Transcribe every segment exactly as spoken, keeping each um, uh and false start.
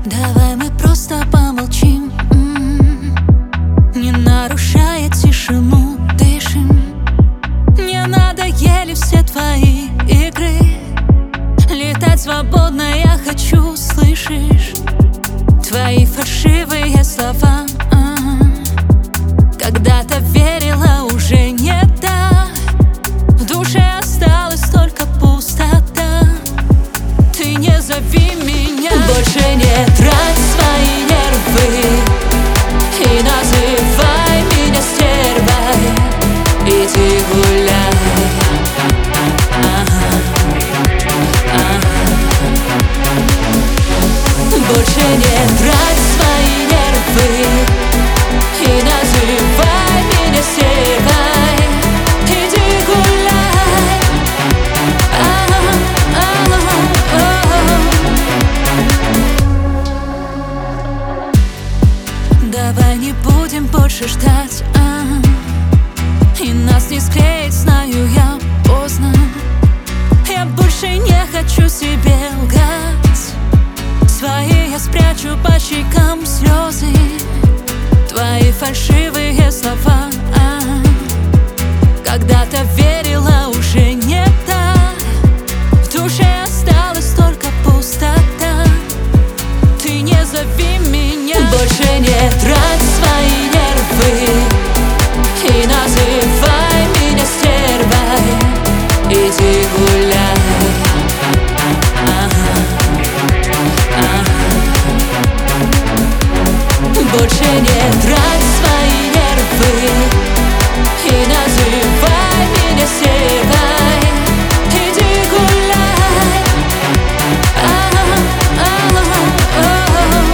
Давай мы просто помолчим, м-м-м. Не нарушая тишину, дышим. Мне надоели все твои игры. Летать свободно я хочу, слышишь? Твои фальшивые слова. Когда-то верила, уже не так. В душе осталась только пустота. Ты не зови меня, больше не трать свои нервы и называй меня стервой. Иди гуляй, ага, ага. Больше не трать свои нервы и называй меня стервой. Иди гуляй, ага, ага, ага. Давай не будем больше ждать, ага. И нас не склеить, знаю я, поздно. Я больше не хочу себе лгать. Свои я спрячу по щекам слезы. Твои фальшивые слова. Когда-то верила, уже не так. В душе осталась только пустота. Ты не зови меня, больше не трать свои нервы и называй меня стервой. Иди гуляй, ага, ага. Больше не трать свои нервы и называй меня стервой. Иди гуляй, ага, ага, ага.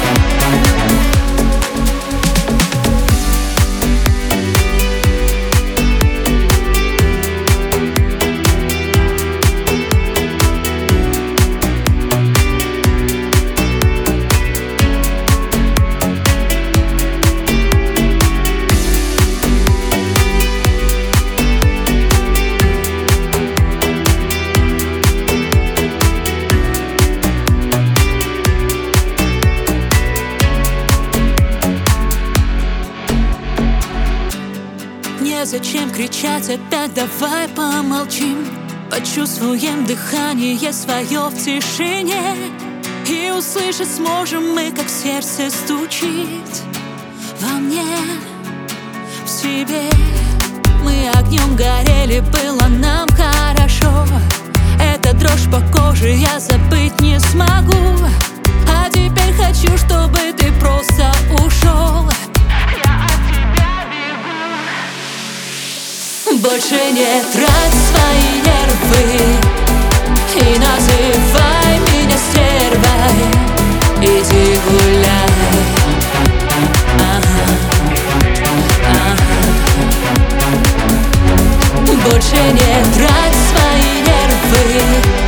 Зачем кричать опять, давай помолчим. Почувствуем дыхание свое в тишине. И услышать сможем мы, как сердце стучит во мне, в себе. Мы огнем горели, было нам хорошо. Эта дрожь по коже я забыть не смогу. А теперь хочу, чтобы ты просто ушел. Больше не трать свои нервы и называй меня стервой. Иди гуляй, ага, ага. Больше не трать свои нервы